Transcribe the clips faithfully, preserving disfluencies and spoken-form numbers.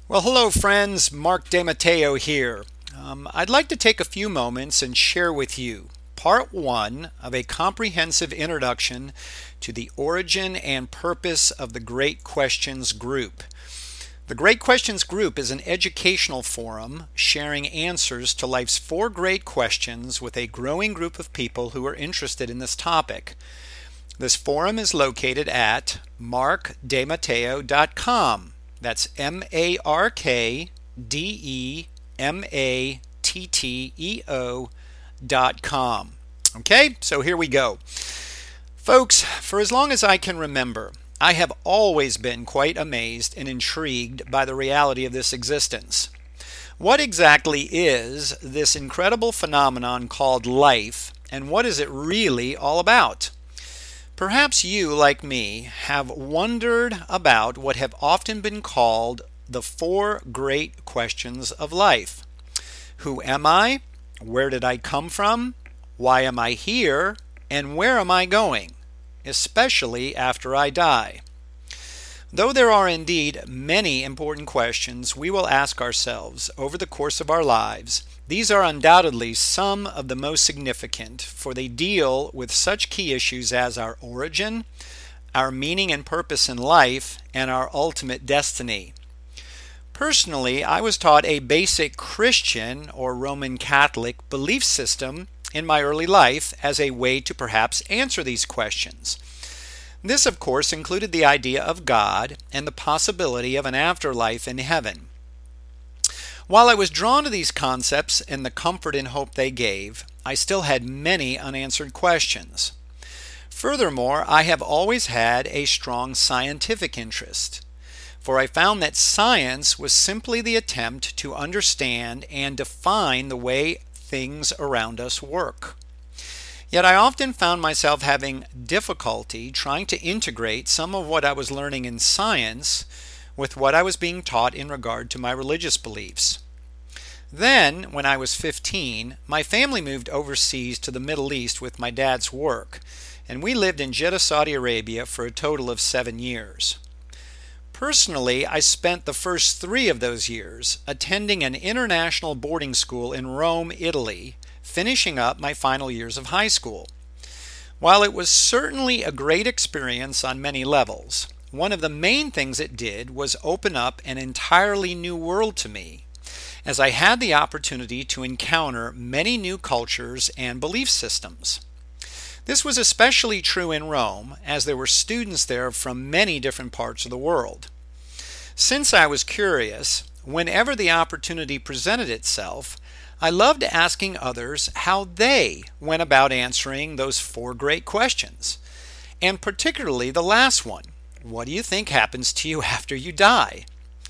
Well, hello, friends. Mark DeMatteo here. Um, I'd like to take a few moments and share with you part one of a comprehensive introduction to the origin and purpose of the Great Questions Group. The Great Questions Group is an educational forum sharing answers to life's four great questions with a growing group of people who are interested in this topic. This forum is located at mark dematteo dot com. That's M A R K D E M A T T E O dot com. Okay, so here we go. Folks, for as long as I can remember, I have always been quite amazed and intrigued by the reality of this existence. What exactly is this incredible phenomenon called life, and what is it really all about? Perhaps you, like me, have wondered about what have often been called the four great questions of life. Who am I? Where did I come from? Why am I here? And where am I going? Especially after I die. Though there are indeed many important questions we will ask ourselves over the course of our lives, these are undoubtedly some of the most significant, for they deal with such key issues as our origin, our meaning and purpose in life, and our ultimate destiny. Personally, I was taught a basic Christian or Roman Catholic belief system in my early life as a way to perhaps answer these questions. This, of course, included the idea of God and the possibility of an afterlife in heaven. While I was drawn to these concepts and the comfort and hope they gave, I still had many unanswered questions. Furthermore, I have always had a strong scientific interest, for I found that science was simply the attempt to understand and define the way things around us work. Yet I often found myself having difficulty trying to integrate some of what I was learning in science with what I was being taught in regard to my religious beliefs. Then, when I was fifteen, my family moved overseas to the Middle East with my dad's work, and we lived in Jeddah, Saudi Arabia for a total of seven years. Personally, I spent the first three of those years attending an international boarding school in Rome, Italy, finishing up my final years of high school. While it was certainly a great experience on many levels, one of the main things it did was open up an entirely new world to me, as I had the opportunity to encounter many new cultures and belief systems. This was especially true in Rome, as there were students there from many different parts of the world. Since I was curious, whenever the opportunity presented itself, I loved asking others how they went about answering those four great questions, and particularly the last one. What do you think happens to you after you die?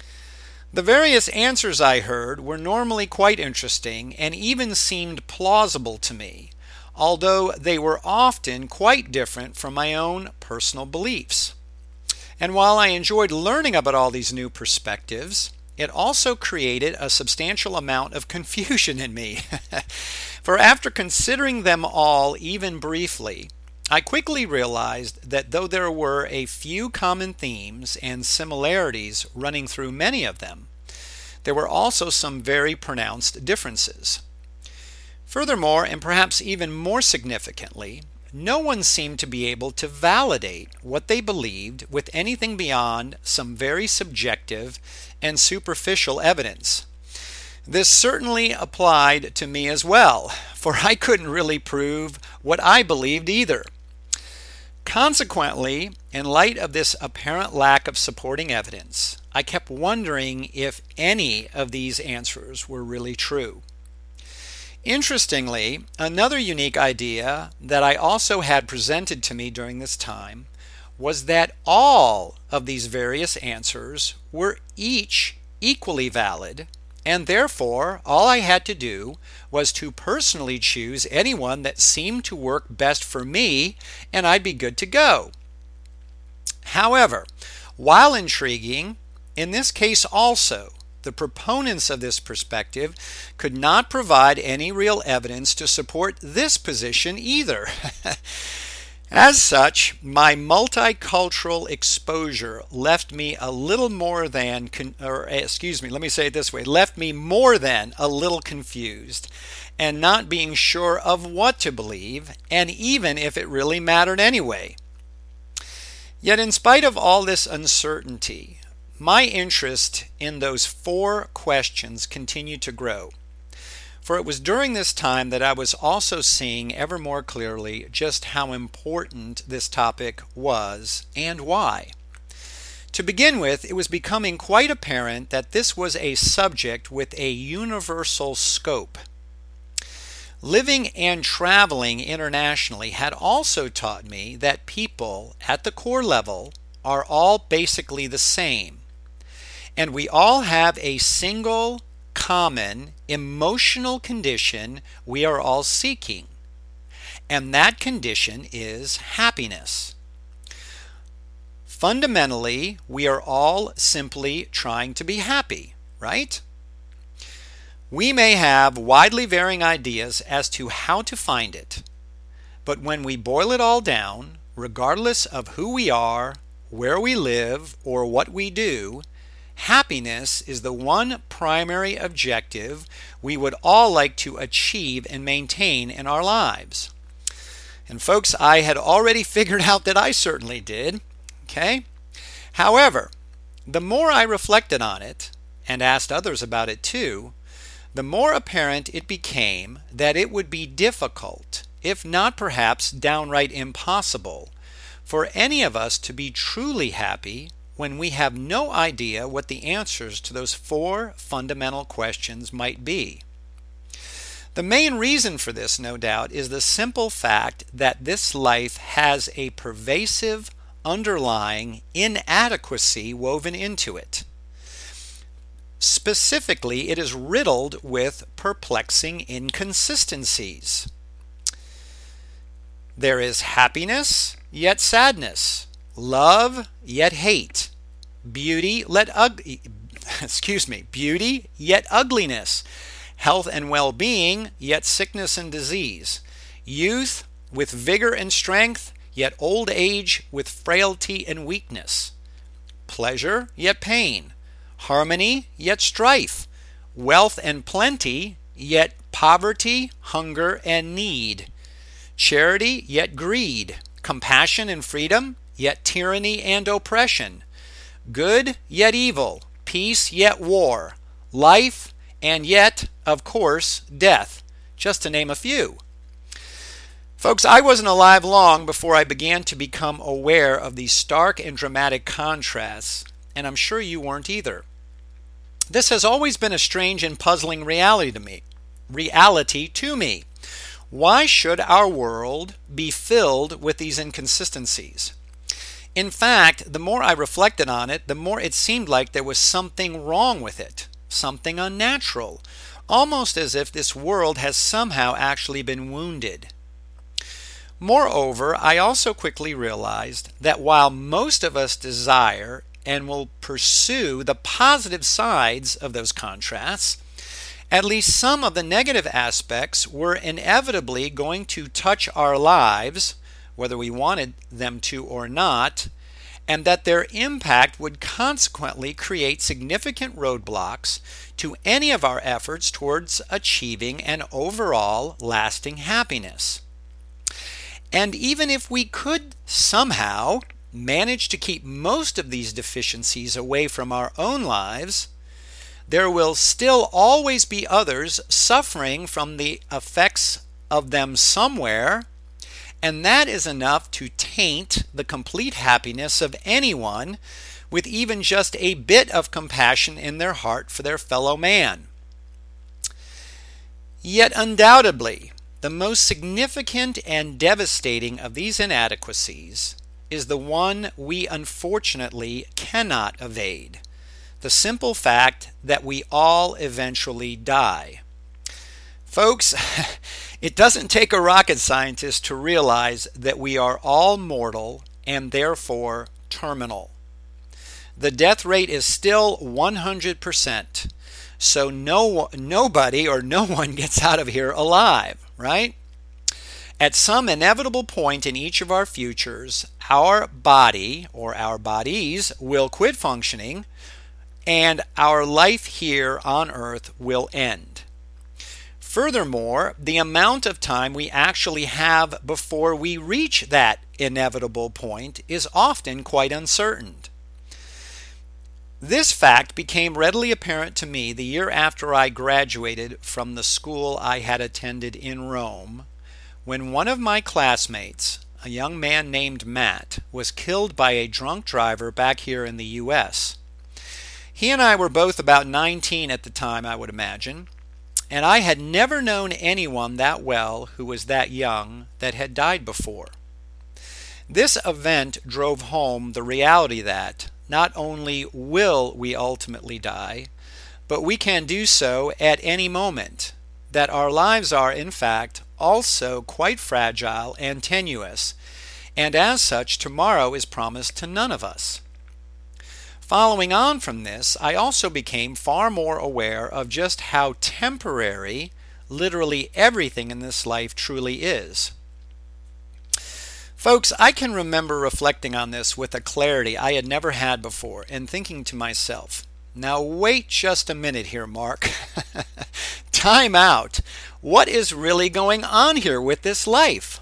The various answers I heard were normally quite interesting and even seemed plausible to me, although they were often quite different from my own personal beliefs. And while I enjoyed learning about all these new perspectives, it also created a substantial amount of confusion in me. For after considering them all even briefly, I quickly realized that though there were a few common themes and similarities running through many of them, there were also some very pronounced differences. Furthermore, and perhaps even more significantly, no one seemed to be able to validate what they believed with anything beyond some very subjective and superficial evidence. This certainly applied to me as well, for I couldn't really prove what I believed either. Consequently, in light of this apparent lack of supporting evidence, I kept wondering if any of these answers were really true. Interestingly, another unique idea that I also had presented to me during this time was that all of these various answers were each equally valid, and therefore all I had to do was to personally choose any one that seemed to work best for me, and I'd be good to go. However, while intriguing, in this case also, the proponents of this perspective could not provide any real evidence to support this position either. As such, my multicultural exposure left me a little more than, con- or excuse me, let me say it this way, left me more than a little confused and not being sure of what to believe, and even if it really mattered anyway. Yet in spite of all this uncertainty, my interest in those four questions continued to grow. For it was during this time that I was also seeing ever more clearly just how important this topic was and why. To begin with, it was becoming quite apparent that this was a subject with a universal scope. Living and traveling internationally had also taught me that people at the core level are all basically the same, and we all have a single common emotional condition we are all seeking, and that condition is happiness. Fundamentally, we are all simply trying to be happy, right? We may have widely varying ideas as to how to find it, but when we boil it all down, regardless of who we are, where we live, or what we do, happiness is the one primary objective we would all like to achieve and maintain in our lives. And folks, I had already figured out that I certainly did. Okay? However, the more I reflected on it and asked others about it too, the more apparent it became that it would be difficult, if not perhaps downright impossible, for any of us to be truly happy when we have no idea what the answers to those four fundamental questions might be. The main reason for this, no doubt, is the simple fact that this life has a pervasive underlying inadequacy woven into it. Specifically, it is riddled with perplexing inconsistencies. There is happiness, yet sadness, love, yet hate, beauty, yet ugly, excuse me, beauty, yet ugliness, health and well-being, yet sickness and disease, youth with vigor and strength, yet old age with frailty and weakness, pleasure, yet pain, harmony, yet strife, wealth and plenty, yet poverty, hunger, and need, charity, yet greed, compassion and freedom, yet tyranny and oppression, good, yet evil, peace, yet war, life, and yet, of course, death, just to name a few. Folks, I wasn't alive long before I began to become aware of these stark and dramatic contrasts, and I'm sure you weren't either. This has always been a strange and puzzling reality to me. Reality to me. Why should our world be filled with these inconsistencies? In fact, the more I reflected on it, the more it seemed like there was something wrong with it, something unnatural, almost as if this world has somehow actually been wounded. Moreover, I also quickly realized that while most of us desire and will pursue the positive sides of those contrasts, at least some of the negative aspects were inevitably going to touch our lives, whether we wanted them to or not, and that their impact would consequently create significant roadblocks to any of our efforts towards achieving an overall lasting happiness. And even if we could somehow manage to keep most of these deficiencies away from our own lives, there will still always be others suffering from the effects of them somewhere, and that is enough to taint the complete happiness of anyone with even just a bit of compassion in their heart for their fellow man. Yet undoubtedly, the most significant and devastating of these inadequacies is the one we unfortunately cannot evade. The simple fact that we all eventually die. Folks, it doesn't take a rocket scientist to realize that we are all mortal and therefore terminal. The death rate is still one hundred percent, so no nobody or no one gets out of here alive, right? At some inevitable point in each of our futures, our body or our bodies will quit functioning and our life here on earth will end. Furthermore, the amount of time we actually have before we reach that inevitable point is often quite uncertain. This fact became readily apparent to me the year after I graduated from the school I had attended in Rome, when one of my classmates, a young man named Matt, was killed by a drunk driver back here in the U S. He and I were both about nineteen at the time, I would imagine, and I had never known anyone that well who was that young that had died before. This event drove home the reality that not only will we ultimately die, but we can do so at any moment, that our lives are, in fact, also quite fragile and tenuous, and as such, tomorrow is promised to none of us. Following on from this, I also became far more aware of just how temporary literally everything in this life truly is. Folks, I can remember reflecting on this with a clarity I had never had before and thinking to myself, now wait just a minute here, Mark. Time out. What is really going on here with this life?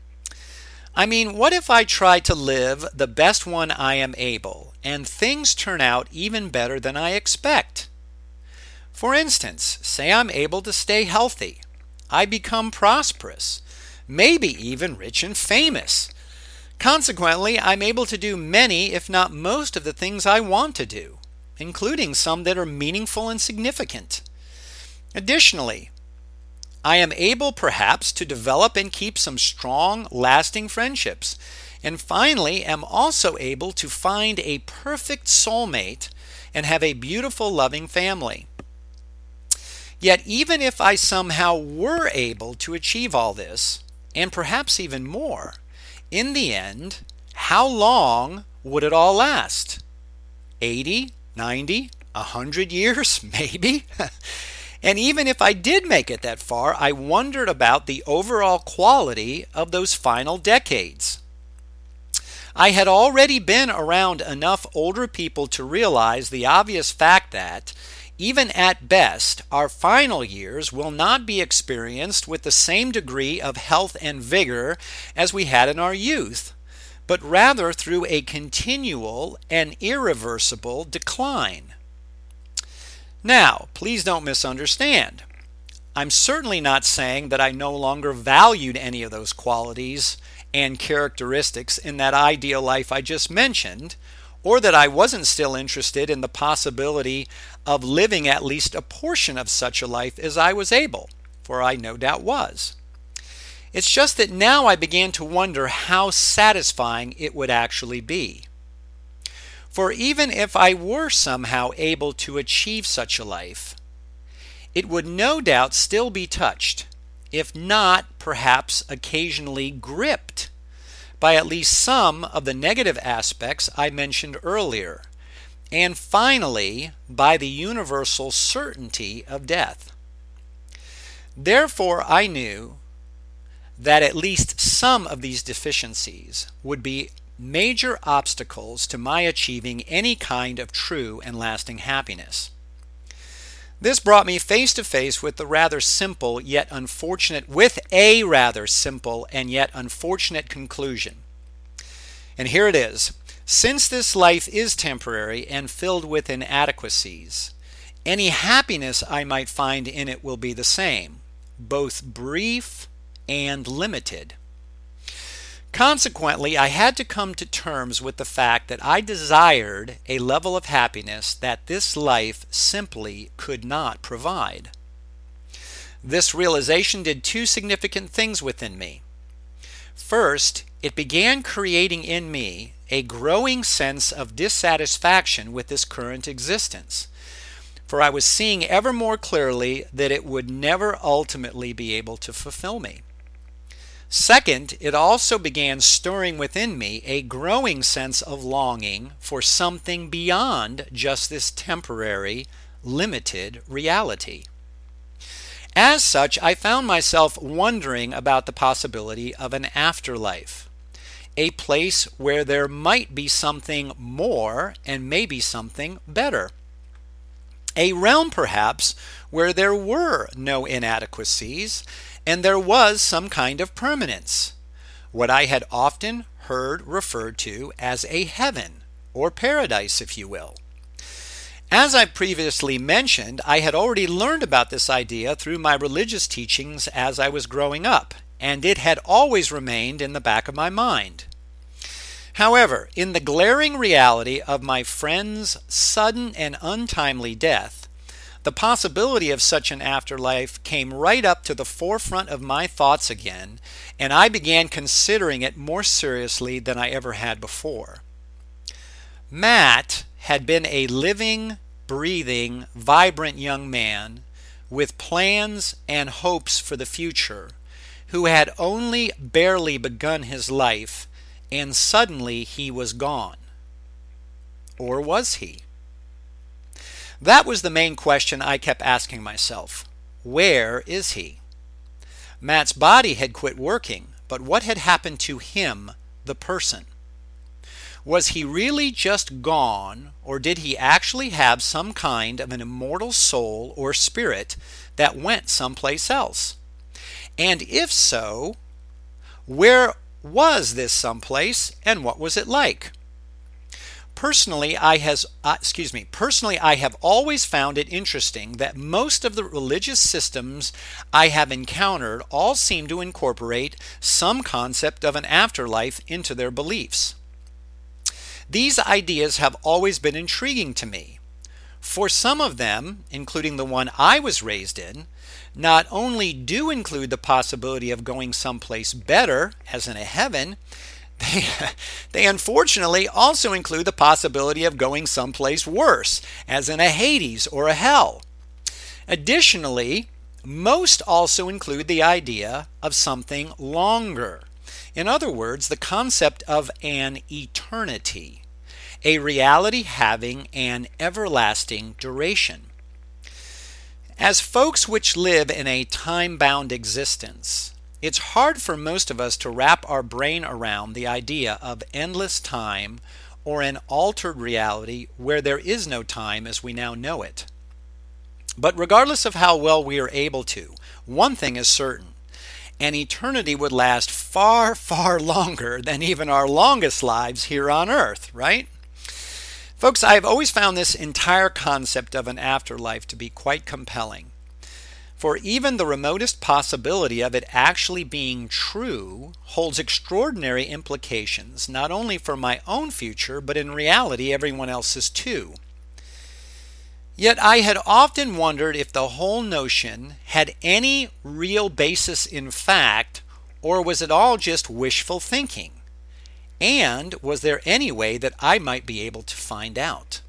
I mean, what if I try to live the best one I am able and things turn out even better than I expect? For instance, say I'm able to stay healthy. I become prosperous, maybe even rich and famous. Consequently, I'm able to do many, if not most, of the things I want to do, including some that are meaningful and significant. Additionally, I am able perhaps to develop and keep some strong, lasting friendships, and finally am also able to find a perfect soulmate and have a beautiful, loving family. Yet even if I somehow were able to achieve all this, and perhaps even more, in the end, how long would it all last? eighty, ninety, one hundred years, maybe? And even if I did make it that far, I wondered about the overall quality of those final decades. I had already been around enough older people to realize the obvious fact that, even at best, our final years will not be experienced with the same degree of health and vigor as we had in our youth, but rather through a continual and irreversible decline. Now, please don't misunderstand. I'm certainly not saying that I no longer valued any of those qualities and characteristics in that ideal life I just mentioned, or that I wasn't still interested in the possibility of living at least a portion of such a life as I was able, for I no doubt was. It's just that now I began to wonder how satisfying it would actually be. For even if I were somehow able to achieve such a life, it would no doubt still be touched, if not perhaps occasionally gripped, by at least some of the negative aspects I mentioned earlier, and finally by the universal certainty of death. Therefore, I knew that at least some of these deficiencies would be major obstacles to my achieving any kind of true and lasting happiness. This brought me face to face with the rather simple yet unfortunate, with a rather simple and yet unfortunate conclusion. And here it is. Since this life is temporary and filled with inadequacies, any happiness I might find in it will be the same, both brief and limited. Consequently, I had to come to terms with the fact that I desired a level of happiness that this life simply could not provide. This realization did two significant things within me. First, it began creating in me a growing sense of dissatisfaction with this current existence, for I was seeing ever more clearly that it would never ultimately be able to fulfill me. Second, it also began stirring within me a growing sense of longing for something beyond just this temporary, limited reality. As such, I found myself wondering about the possibility of an afterlife, a place where there might be something more and maybe something better. A realm, perhaps, where there were no inadequacies and there was some kind of permanence, what I had often heard referred to as a heaven, or paradise, if you will. As I previously mentioned, I had already learned about this idea through my religious teachings as I was growing up, and it had always remained in the back of my mind. However, in the glaring reality of my friend's sudden and untimely death, the possibility of such an afterlife came right up to the forefront of my thoughts again, and I began considering it more seriously than I ever had before. Matt had been a living, breathing, vibrant young man with plans and hopes for the future, who had only barely begun his life, and suddenly he was gone. Or was he? That was the main question I kept asking myself. Where is he? Matt's body had quit working, but what had happened to him, the person? Was he really just gone, or did he actually have some kind of an immortal soul or spirit that went someplace else? And if so, where was this someplace, and what was it like? Personally, I has uh, excuse me. Personally, I have always found it interesting that most of the religious systems I have encountered all seem to incorporate some concept of an afterlife into their beliefs. These ideas have always been intriguing to me. For some of them, including the one I was raised in, not only do include the possibility of going someplace better, as in a heaven, they, they unfortunately also include the possibility of going someplace worse, as in a Hades or a hell. Additionally, most also include the idea of something longer. In other words, the concept of an eternity, a reality having an everlasting duration. As folks which live in a time-bound existence, it's hard for most of us to wrap our brain around the idea of endless time or an altered reality where there is no time as we now know it. But regardless of how well we are able to, one thing is certain. An eternity would last far, far longer than even our longest lives here on earth, right? Folks, I've always found this entire concept of an afterlife to be quite compelling. For even the remotest possibility of it actually being true holds extraordinary implications, not only for my own future, but in reality everyone else's too. Yet I had often wondered if the whole notion had any real basis in fact, or was it all just wishful thinking? And was there any way that I might be able to find out?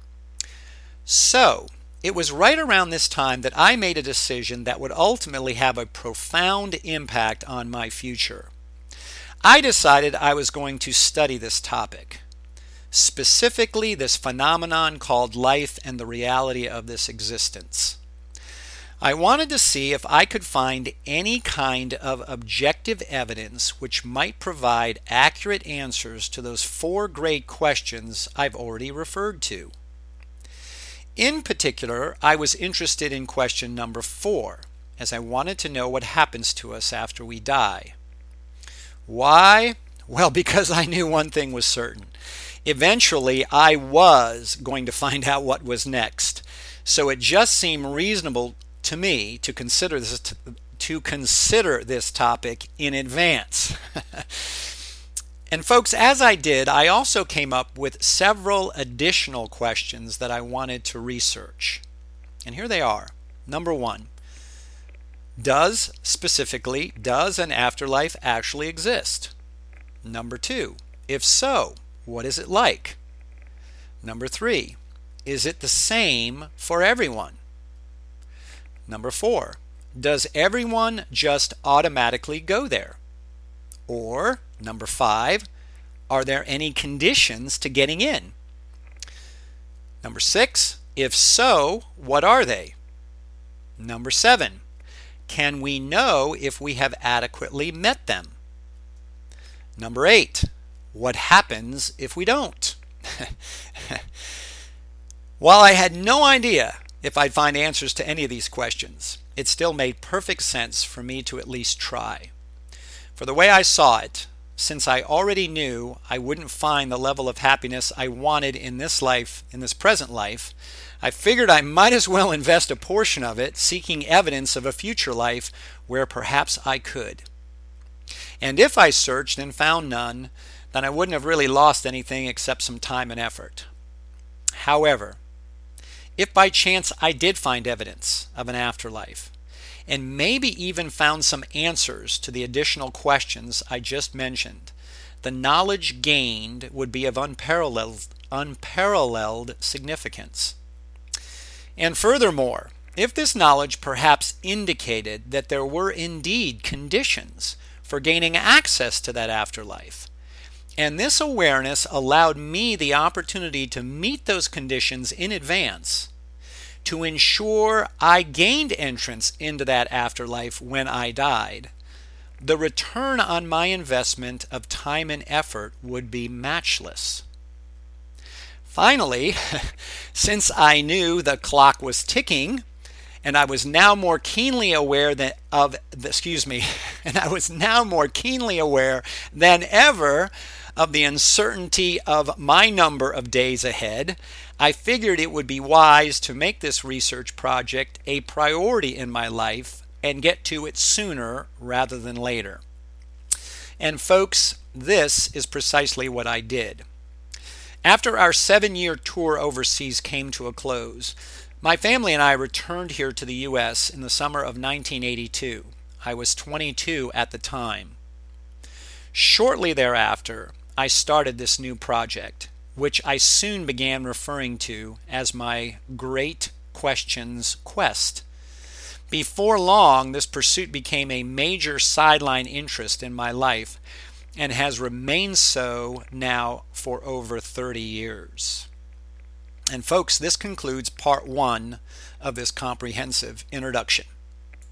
So, it was right around this time that I made a decision that would ultimately have a profound impact on my future. I decided I was going to study this topic. Specifically, this phenomenon called life and the reality of this existence. I wanted to see if I could find any kind of objective evidence which might provide accurate answers to those four great questions I've already referred to. In particular, I was interested in question number four, as I wanted to know what happens to us after we die. Why? Well, because I knew one thing was certain. Eventually, I was going to find out what was next. So it just seemed reasonable to me to consider this to consider this topic in advance. And folks, as I did, I also came up with several additional questions that I wanted to research. And here they are. Number one, does, specifically, does an afterlife actually exist? Number two, if so, what is it like? Number three, is it the same for everyone? Number four, does everyone just automatically go there? Or, number five, are there any conditions to getting in? Number six, if so, what are they? Number seven, Can we know if we have adequately met them? Number eight, what happens if we don't? While I had no idea if I'd find answers to any of these questions, it still made perfect sense for me to at least try. For the way I saw it, since I already knew I wouldn't find the level of happiness I wanted in this life, in this present life, I figured I might as well invest a portion of it seeking evidence of a future life where perhaps I could. And if I searched and found none, then I wouldn't have really lost anything except some time and effort. However, if by chance I did find evidence of an afterlife, and maybe even found some answers to the additional questions I just mentioned, the knowledge gained would be of unparalleled, unparalleled significance. And furthermore, if this knowledge perhaps indicated that there were indeed conditions for gaining access to that afterlife, and this awareness allowed me the opportunity to meet those conditions in advance, to ensure I gained entrance into that afterlife when I died, the return on my investment of time and effort would be matchless. Finally, since I knew the clock was ticking, and I was now more keenly aware that of excuse me, and I was now more keenly aware than ever of the uncertainty of my number of days ahead, I figured it would be wise to make this research project a priority in my life and get to it sooner rather than later. And folks, this is precisely what I did. After our seven-year tour overseas came to a close, my family and I returned here to the U S in the summer of nineteen eighty-two. I was twenty-two at the time. Shortly thereafter, I started this new project, which I soon began referring to as my Great Questions Quest. Before long, this pursuit became a major sideline interest in my life and has remained so now for over thirty years. And folks, this concludes part one of this comprehensive introduction.